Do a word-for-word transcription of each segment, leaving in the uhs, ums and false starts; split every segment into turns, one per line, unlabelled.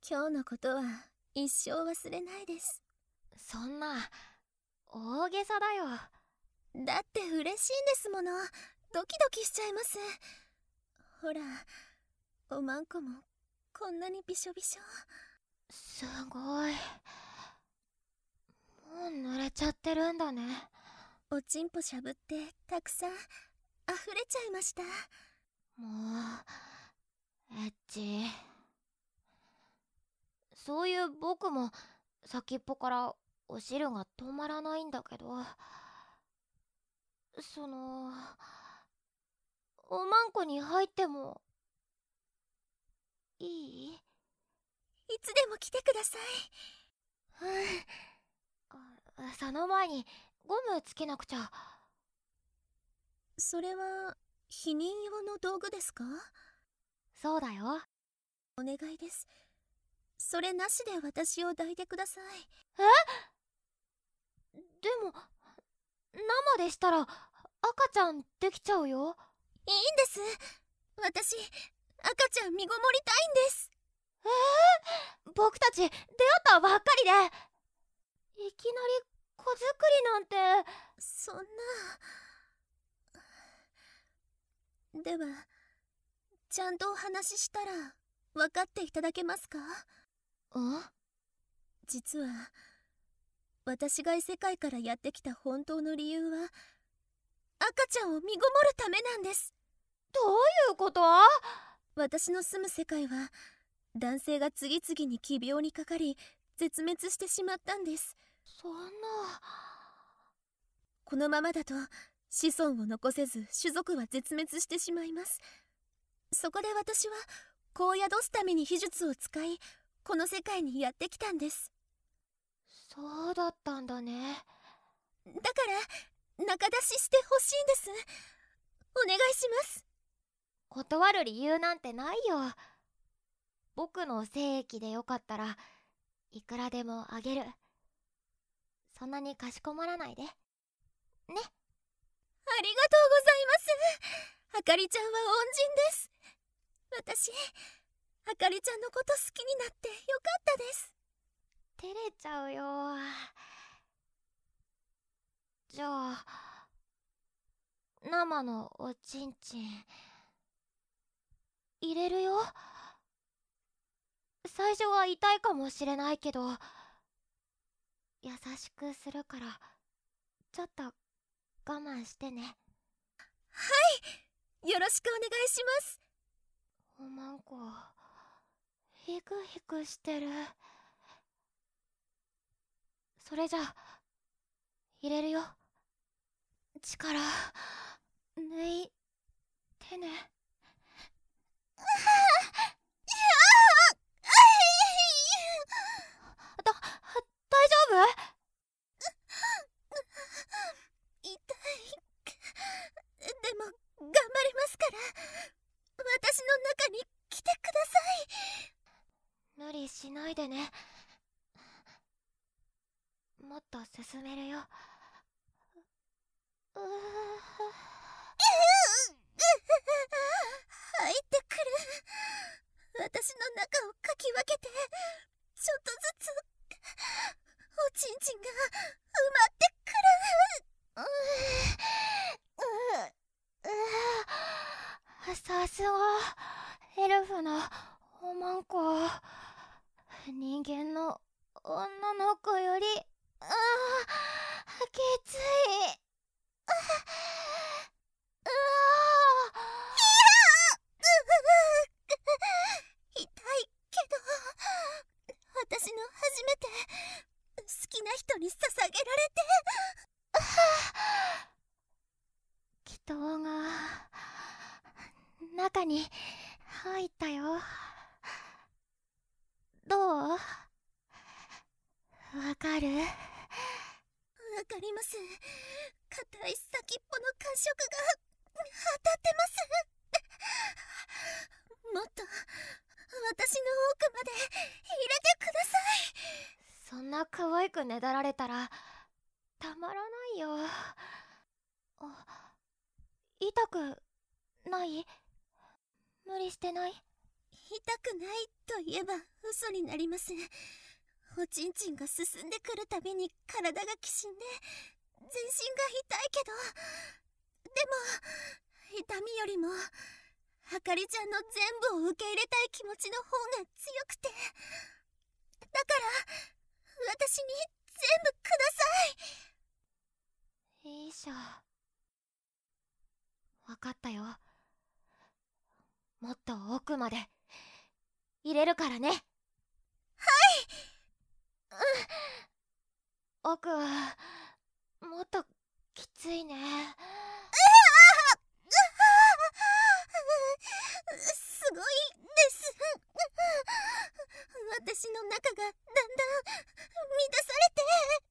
今日のことは一生忘れないです。
そんな大げさだよ。
だって嬉しいんですもの。ドキドキしちゃいます。ほら、おまんこもこんなにびしょびしょ。
すごい。もう濡れちゃってるんだね。
おちんぽしゃぶってたくさん溢れちゃいました。
もうエッチ。そういう僕も先っぽからお汁が止まらないんだけど、そのおまんこに入ってもいい？い
つでも来てください。
うん。その前にゴムつけなくちゃ。
それは避妊用の道具ですか？
そうだよ。
お願いです。それなしで私を抱いてください。
え？でも生でしたら赤ちゃんできちゃうよ。
いいんです。私赤ちゃん身ごもりたいんです。
えー、僕たち出会ったばっかりでいきなり子作りなんて。
そんな。ではちゃんとお話ししたら分かっていただけますか？
ん？
実は私が異世界からやってきた本当の理由は赤ちゃんを身ごもるためなんです。
どういうこと？
私の住む世界は男性が次々に奇病にかかり絶滅してしまったんです。
そんな。
このままだと子孫を残せず種族は絶滅してしまいます。そこで私は子を宿すために秘術を使いこの世界にやってきたんです。
そうだったんだね。
だから仲出ししてほしいんです。お願いします。
断る理由なんてないよ。僕の精液でよかったらいくらでもあげる。そんなにかしこまらないでね。
ありがとうございます。あかりちゃんは恩人です。私あかりちゃんのこと好きになってよかったです。
照れちゃうよ。じゃあ生のおちんちん入れるよ。最初は痛いかもしれないけど優しくするからちょっと我慢してね。
はい、よろしくお願いします。
おまんこヒクヒクしてる。それじゃ入れるよ。力抜いてね。だ、大丈夫？
痛い。でも頑張りますから私の中に来てください。
無理しないでね。もっと進めるよ。うう
入ってくる。私の中をかき分けてちょっとずつおちんちんが埋まってくる。
ううさすがエルフのおまんこ。人間の女の子よりあーきつい。うう
痛いけど私の初めて好きな人に捧げられて。
祈祷が中に入ったよ。どう？わかる？
わかります。硬い先っぽの感触が当たってます。もっと私の奥まで入れてください。
そんな可愛くねだられたらたまらないよ。あ、痛くない？無理してない？
痛くないと言えば嘘になります。おちんちんが進んでくるたびに体がきしんで全身が痛いけど、でも痛みよりもあかりちゃんの全部を受け入れたい気持ちの方が強くて、だから私に全部ください。
いいしょ。わかったよ。もっと奥まで入れるからね。はい。うん。奥はもっときついね。
すごいです。私の中がだんだん満たされて、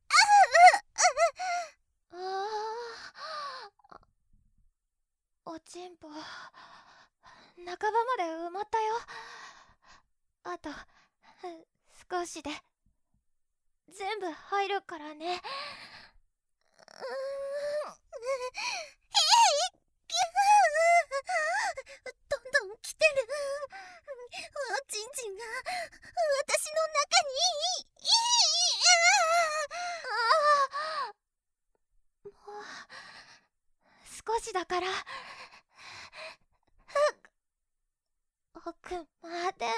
ああ、おちんぽ半ばまで埋まったよ。あと少しで全部入るからね。うーん。
どんどん来てる。おちんちんが私の中に。
もう少しだから。奥まで。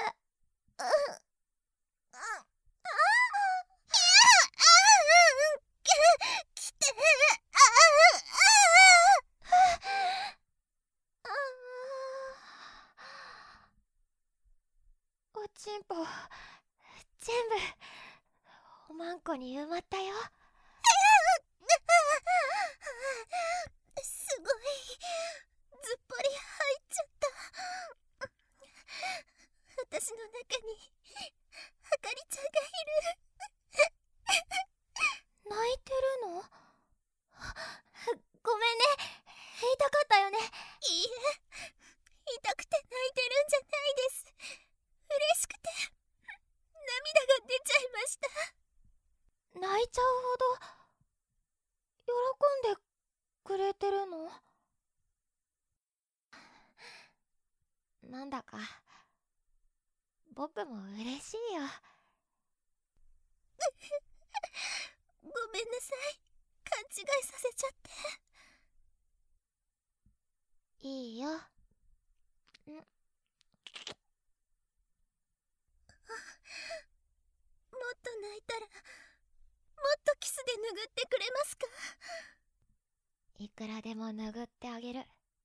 来て。
おちんぽ全部おまんこに埋まったよ。
すごい、ずっぽり入っちゃった。私の中にあかりちゃんがいる。
泣いてるの？ごめんね、痛かったよね。いい
え、痛くて泣いてるんじゃないです。嬉しくて涙が出ちゃいました。
泣いちゃうほど喜んでくれてるの？なんだか僕も嬉しいよ。
ごめんなさい、勘違いさせちゃって。
いいよ。ん。も
っと泣いたらもっとキスで拭ってくれますか？
いくらでも拭ってあげる。
あ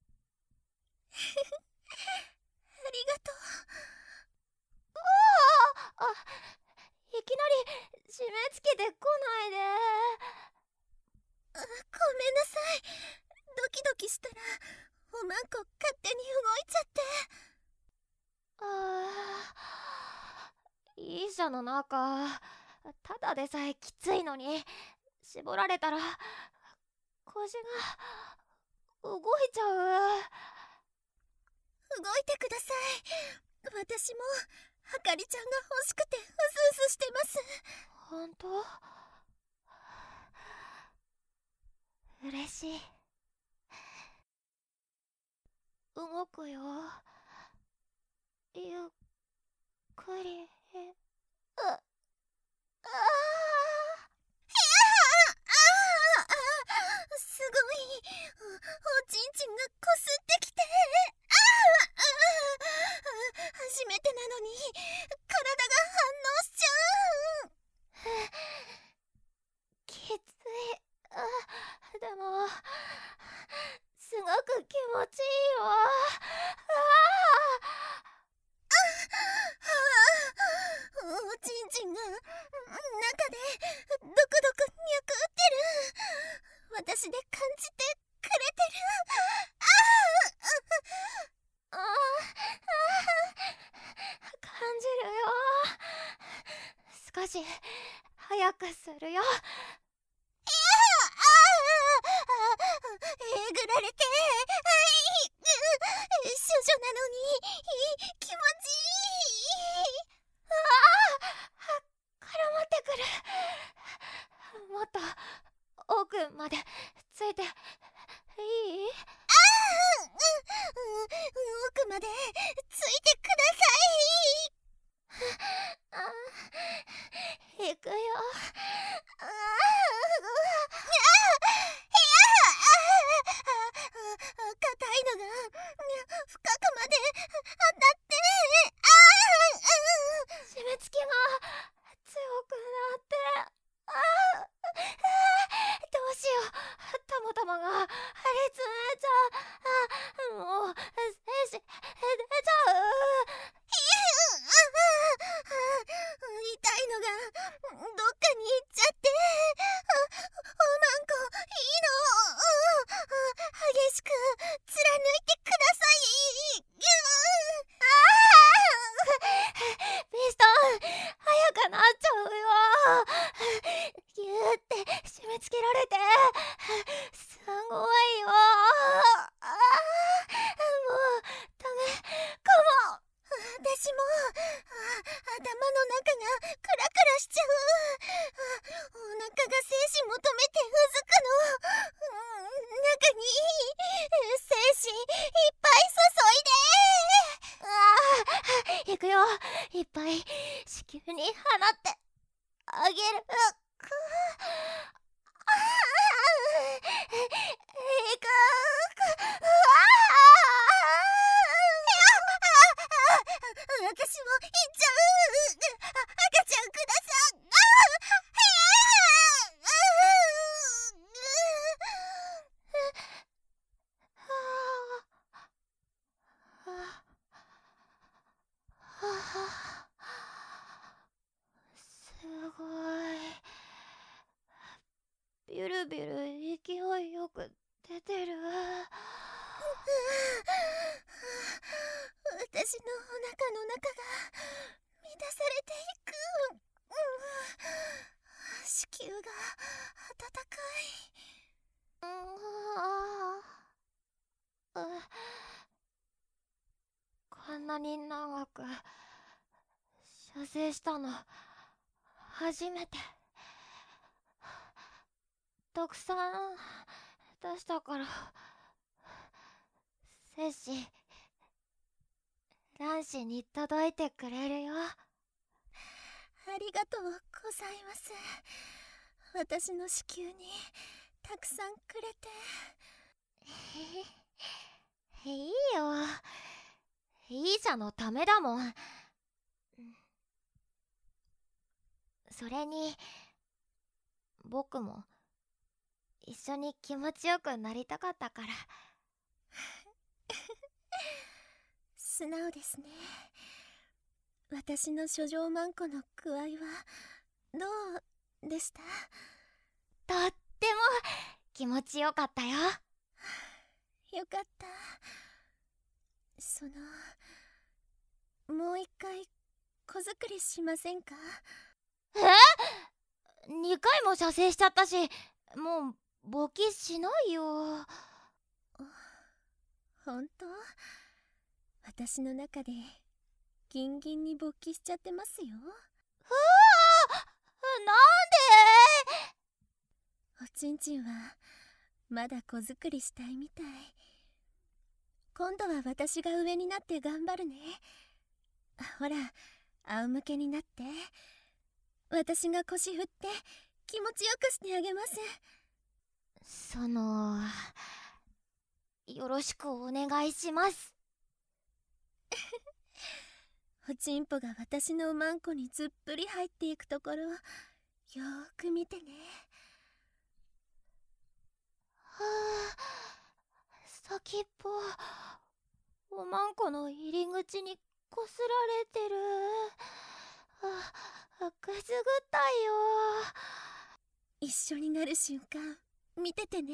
りがとう。
ああ、いきなり締め付けてこないで。
あ、ごめんなさい。ドキドキしたらおまんこ勝手に動いちゃって。
ああ、いいじゃの中ただでさえきついのに絞られたら腰が動いちゃう。
動いてください。私もあかりちゃんが欲しくてうずうずしてます。
ほんと？嬉しい。動くよ。ゆっくり。うああ
すごい、お、おちんちんがこすってきて。初めてなのに体が反応しちゃう。
きつい。あ、でもすごく気持ちいいわ。
おちんちんが中でドクドクにゃくってる。私で感じてくれてる。
ああ、感じるよ。少し早くするよ。
えぐられて、処女なのに気持ちいい。
ああ、絡まってくる。もっと奥までついていい？
奥までついてください。
行くよ。あ
硬いのが深くまで当たって、
締め付けが強くなって、ああどうしよう、たまたまが張り詰めちゃう。あもう精子出ちゃう。
痛いのがどっかに行っちゃって、おまんこいいの、激しく貫いてください。
ピストン速くなっちゃうよ。ギューって締め付けられてすごいよ。あもうダメかも。
私も頭の中がクラクラしちゃう。お腹が精子求めてうずくの。中に精子いっぱい注いで。
あ行くよ。いっぱい子宮に放ってあげる。くあ行く。
私も行っちゃう。赤ちゃんください。
すごい。ビュルビュル勢いよく出てる。
私のお腹の中が満たされていく。子宮が温かい。
こんなに長く射精したの初めて。たくさん出したから精子卵子に届いてくれるよ。
ありがとうございます。私の子宮にたくさんくれて。
いいよ、いいじゃのためだもん。それに僕も一緒に気持ちよくなりたかったから。
素直ですね。私の処女マンコの具合はどうでした？
とっても気持ちよかったよ。
よかった。そのもう一回子作りしませんか？
え？にかいも射精しちゃったし、もう勃起しないよ。
ほんと？私の中でギンギンに勃起しちゃってますよ。うわ
ー、なんで？
おちんちんはまだ子作りしたいみたい。今度は私が上になって頑張るね。ほら、仰向けになって。私が腰振って気持ちよくしてあげます。
そのよろしくお願いします。
おちんぽが私のマンコにずっぷり入っていくところ、よーく見てね。
はあ、先っぽおまんこの入り口にこすられてる。あ、くすぐったいよ。
一緒になる瞬間見ててね。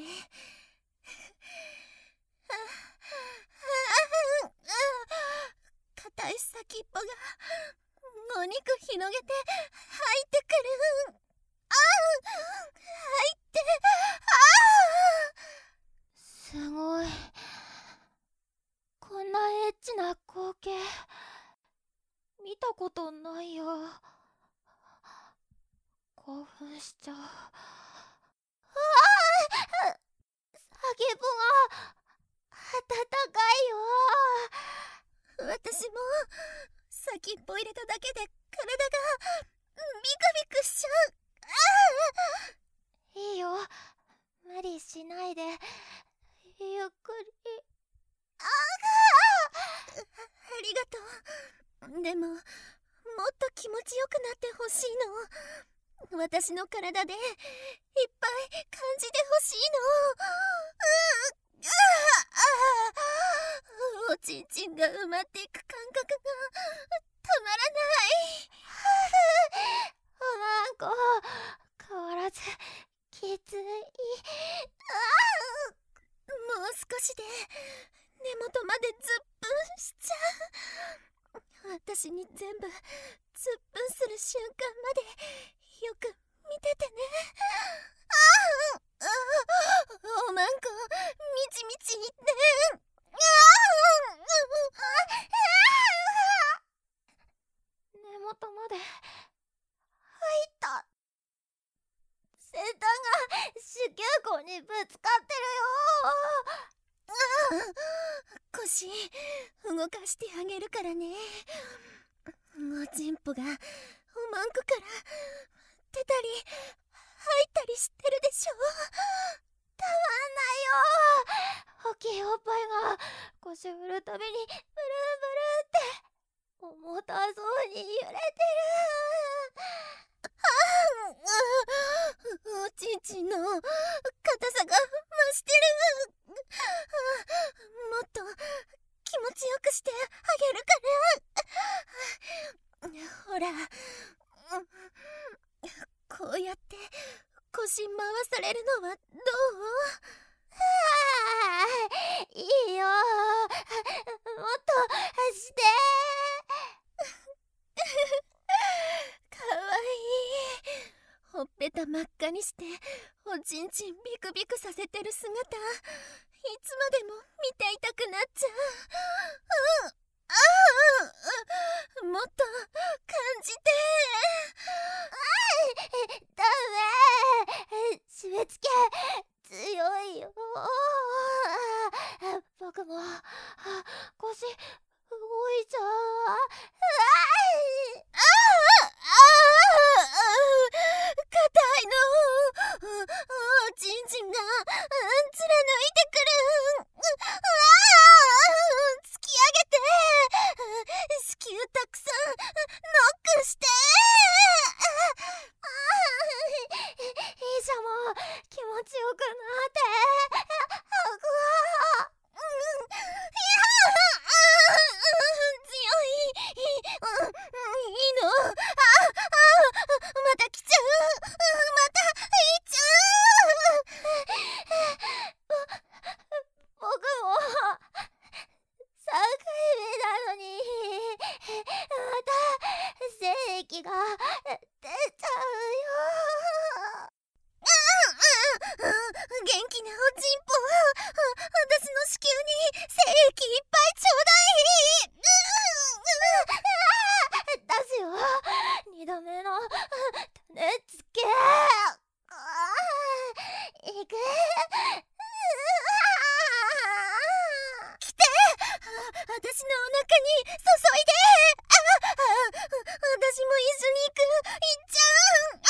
硬い先っぽがお肉広げて入ってくる。ああ、入って、ああ。
すごい。こんなエッチな光景見たことないよ。興奮しちゃう。ああ、先っぽが温かいよ。
私も先先っぽ入れただけで体がビクビクしちゃう。
いいよ、無理しないで、ゆっくり。
ありがとう。でももっと気持ちよくなってほしいの。私の体でいっぱい感じてほしいの。おちんちんが埋まっていく感覚がたまらない。
おまんこ、変わらずきつい。
もう少しで根元までズップンしちゃう。私に全部ズップンする瞬間までよく見ててね。ああ、おまんこみちみち言って。
根元まで入った。先端が子宮口にぶつかってるよ。
腰動かしてあげるからね。おちんぽがおまんこから出たり入ったりしてるでしょ。
たまんないよ。大きいおっぱいが腰振るたびにブルンブルンって重たそうに揺れてる。
おちんちんの硬さが増してる。もっと気持ちよくしてあげるから。ほら、こうやって腰回されるのはどう？
いいよ、もっとして
かわいい。ほっぺた真っ赤にしておちんちんビクビクさせてる姿、いつまでも見ていたくなっちゃう。うん、ああ、もっと感じて。
ダメ、締め付け強いよ。僕も腰動いちゃう。
ああ、硬いの。おちんちんが貫いてくる。突き上げて子宮たくさんノックして。
いいじゃもう、気持ちよくなって。
強い。いいの。ああ、また来ちゃう。また行っちゃう。
僕もさんかいめなのにまた精液が出ちゃうよ。
元気なおちんぽ、私の子宮に精液いっぱいちょうだい。
出すよ、二度目の種付け。いく。
来て。私のお腹に注いで。私も一緒に行く。行っちゃう。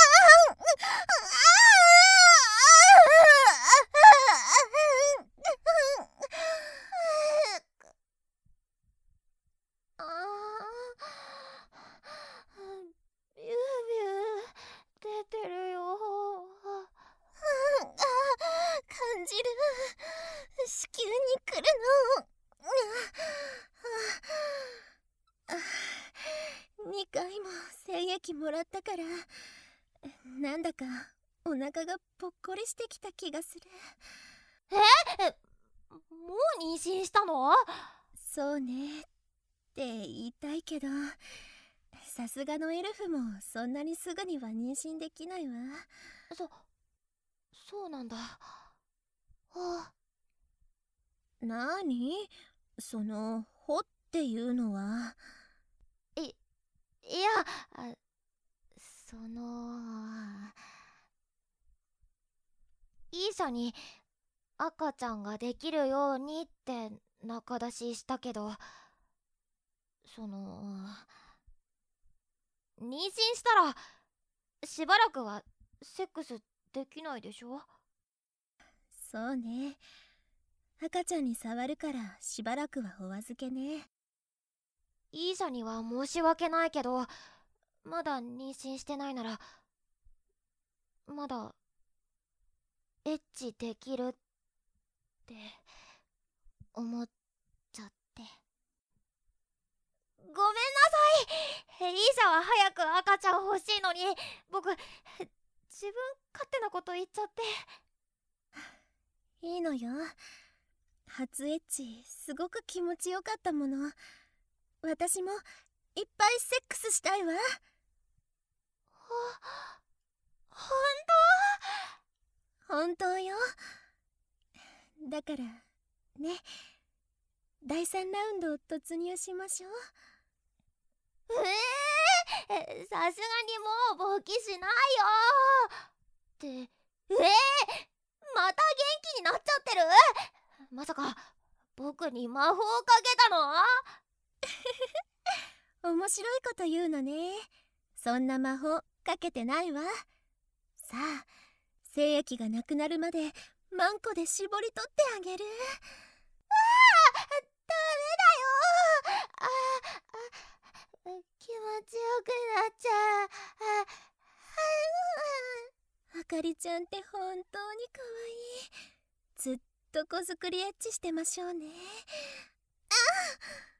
ビュービュー出てるよ。
感じる。子宮に来るの。にかいも精液もらったから、なんだかお腹がぽっこりしてきた気がする。
え、もう妊娠したの？
そうねって言いたいけど、さすがのエルフもそんなにすぐには妊娠できないわ。
そ、そうなんだ。あ、
なに？その「ほ」っていうのは。
い、いや、あ、その、いいさに赤ちゃんができるようにって中出ししたけど、その、 妊娠したらしばらくはセックスできないでしょ。
そうね。赤ちゃんに触るからしばらくはお預けね。
イーシャには申し訳ないけど、まだ妊娠してないならまだエッチできるって思っちゃって。ごめんなさい。イーシャは早く赤ちゃん欲しいのに、僕自分勝手なこと言っちゃって。
いいのよ。初エッチすごく気持ちよかったもの。私もいっぱいセックスしたいわ。
ほ本
当？本当よ。だからね、だいさんラウンド突入しましょう。
ええー、さすがにもう勃起しないよって。ええー、また元気になっちゃってる。まさか僕に魔法をかけたの？
面白いこと言うのね。そんな魔法かけてないわ。さあ、精液がなくなるまでマンコで絞り取ってあげる。
ああ、ダメだよ。ああ、気持ちよくなっちゃう。
ああかりちゃんって本当に可愛い。ずっと子作りエッチしてましょうね。あっ